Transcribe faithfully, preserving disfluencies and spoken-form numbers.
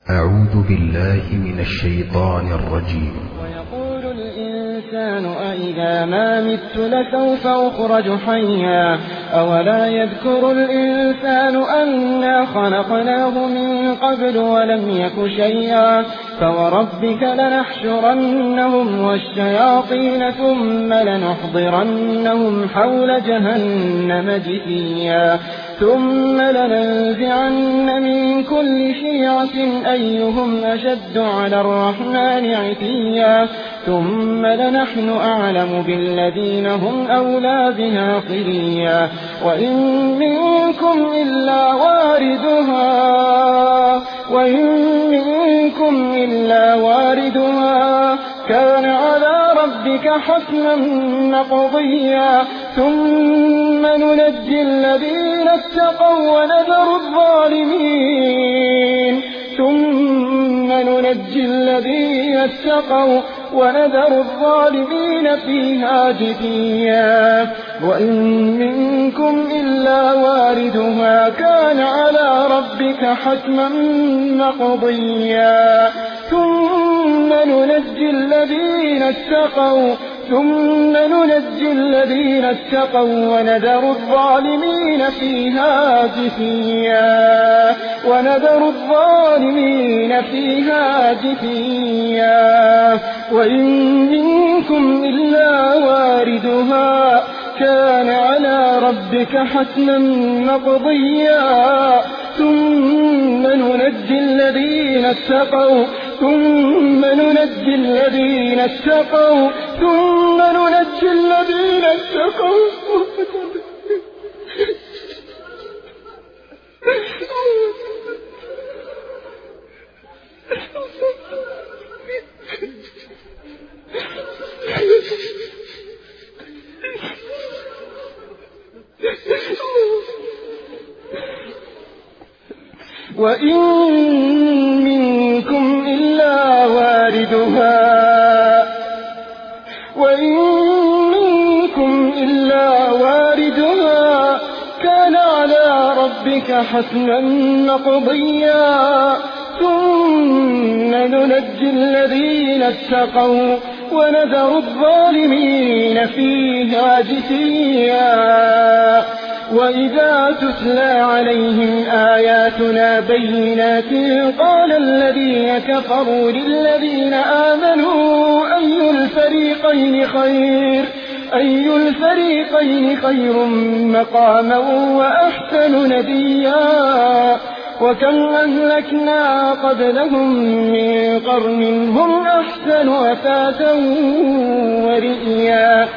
أعوذ بالله من الشيطان الرجيم. ويقول الإنسان أإذا ما مت لسوف أخرج حيا أولا يذكر الإنسان أنا خلقناه من قبل ولم يك شيئا فوربك لنحشرنهم والشياطين ثم لنحضرنهم حول جهنم جثيا ثم لننزعن من كل شيعة أيهم أشد على الرحمن عتيا ثم لنحن أعلم بالذين هم أولى بها صليا وإن منكم إلا واردها وإن منكم إلا واردها كان على ربك حتما مقضيا ثم ننجي الذين اتقوا ونذر الظالمين ثم ننجي الذين اتقوا ونذر الظالمين فيها جثيا وإن منكم إلا واردها كان على ربك حتما مقضيا ثم ننجي الذين اتقوا ثم ننجي الذين اتقوا ونذر الظالمين فيها جثيا ونذر الظالمين فيها جثيا وإن منكم إلا واردها كان على ربك حتما مقضيا ثم ننجي الذين اتقوا ثم ننجي الذين اتقوا ثم ننجي الذين اتقوا وإن منكم إلا واردها وإن منكم إلا واردها كان على ربك حتما مقضيا ثم ننجي الذين اتقوا ونذر الظالمين فيها جثيا وإذا تتلى عليهم آياتنا بينات قال الذين كفروا للذين آمنوا أي الفريقين خير أي الفريقين خير مقاما وأحسن نديا وكم أهلكنا قبلهم من قرن هم أحسن أثاثا ورئيا